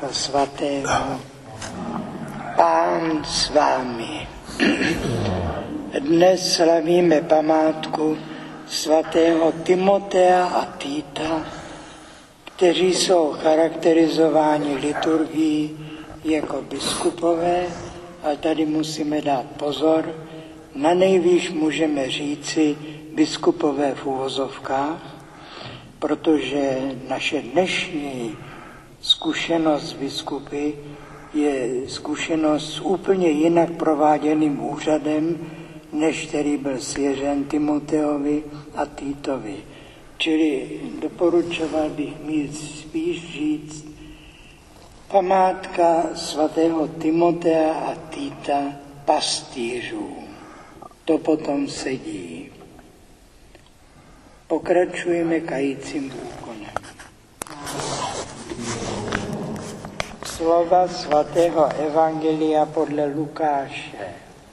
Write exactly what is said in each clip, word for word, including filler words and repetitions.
Ducha Svatého. Pán s vámi. Dnes slavíme památku svatého Timotea a Týta, kteří jsou charakterizováni liturgií jako biskupové, ale tady musíme dát pozor, na nejvýš můžeme říci biskupové v uvozovkách, protože naše dnešní zkušenost s biskupy je zkušenost s úplně jinak prováděným úřadem, než který byl svěřen Timoteovi a Týtovi. Čili doporučoval bych mít spíš říct památka svatého Timotea a Týta pastýřů. To potom sedí. Pokračujeme kajícím úkonem. Slova svatého evangelia podle Lukáše.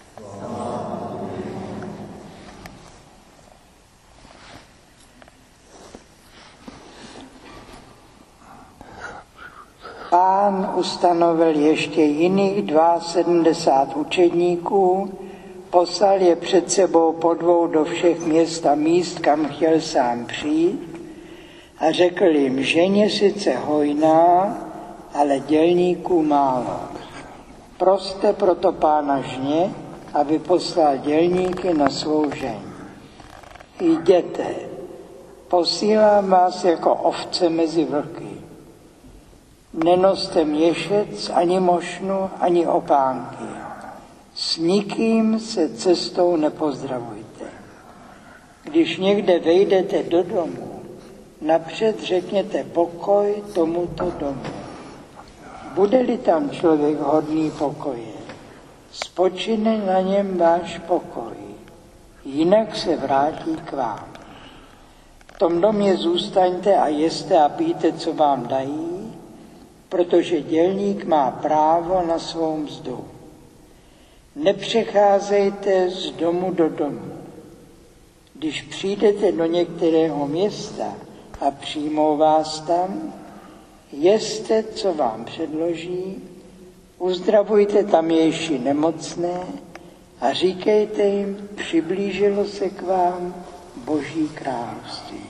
Pán ustanovil ještě jiných sedmdesát dva učedníků, poslal je před sebou po dvou do všech měst a míst, kam chtěl sám přijít, a řekl jim, ženě sice hojná, ale dělníků málo. Proste proto Pána žně, aby poslal dělníky na svou žeň. Jděte, posílám vás jako ovce mezi vlky. Nenoste měšec, ani mošnu, ani opánky. S nikým se cestou nepozdravujte. Když někde vejdete do domu, napřed řekněte pokoj tomuto domu. Bude-li tam člověk hodný pokoje, spočine na něm váš pokoj, jinak se vrátí k vám. V tom domě zůstaňte a jeste a pijte, co vám dají, protože dělník má právo na svou mzdu. Nepřecházejte z domu do domu. Když přijdete do některého města a přijmou vás tam, jeste, co vám předloží, uzdravujte tamější nemocné a říkejte jim, přiblížilo se k vám Boží království.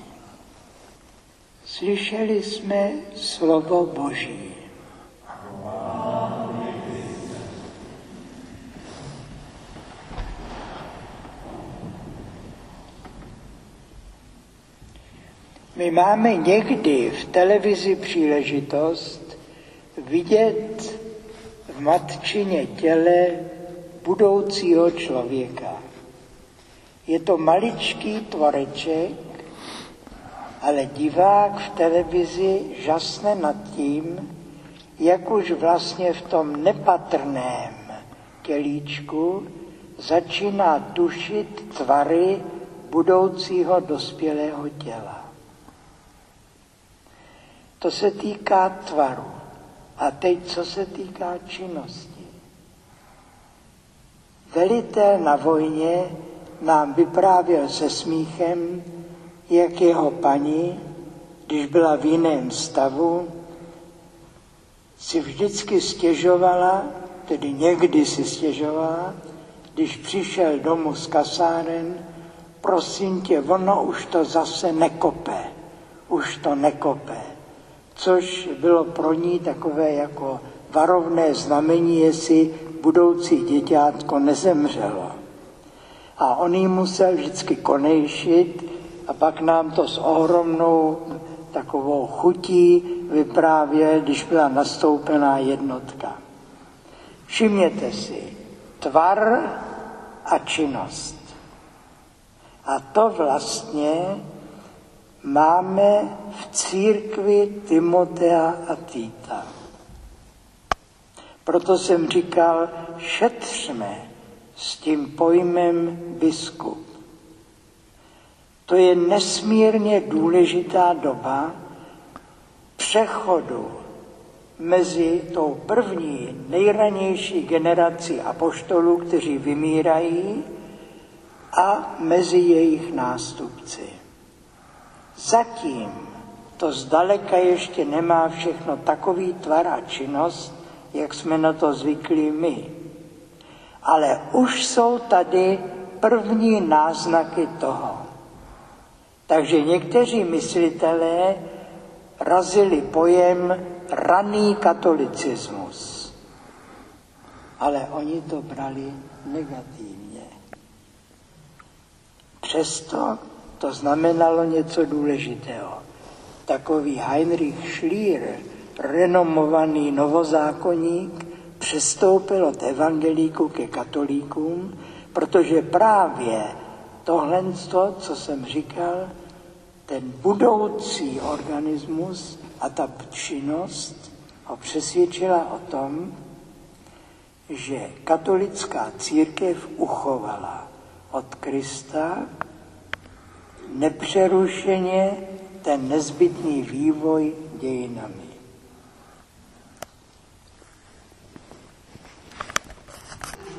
Slyšeli jsme slovo Boží. My máme někdy v televizi příležitost vidět v matčině těle budoucího člověka. Je to maličký tvoreček, ale divák v televizi žasne nad tím, jak už vlastně v tom nepatrném tělíčku začíná tušit tvary budoucího dospělého těla. To se týká tvaru. A teď, co se týká činnosti. Velitel na vojně nám vyprávěl se smíchem, jak jeho paní, když byla v jiném stavu, si vždycky stěžovala, tedy někdy si stěžovala, když přišel domů z kasáren, prosím tě, ono už to zase nekope, už to nekope. Což bylo pro ní takové jako varovné znamení, jestli budoucí děťátko nezemřelo. A on jí musel vždycky konejšit a pak nám to s ohromnou takovou chutí vyprávěl, když byla nastoupená jednotka. Všimněte si, tvar a činnost. A to vlastně máme v církvi Timotea a Týta. Proto jsem říkal, šetřme s tím pojmem biskup. To je nesmírně důležitá doba přechodu mezi tou první, nejranější generací apoštolů, kteří vymírají, a mezi jejich nástupci. Zatím to zdaleka ještě nemá všechno takový tvar a činnost, jak jsme na to zvyklí my. Ale už jsou tady první náznaky toho. Takže někteří myslitelé razili pojem raný katolicismus. Ale oni to brali negativně. Přesto to znamenalo něco důležitého. Takový Heinrich Schlier, renomovaný novozákonník, přestoupil od evangelíků ke katolíkům, protože právě tohle, co jsem říkal, ten budoucí organismus a ta činnost ho přesvědčila o tom, že katolická církev uchovala od Krista nepřerušeně ten nezbytný vývoj dějinami.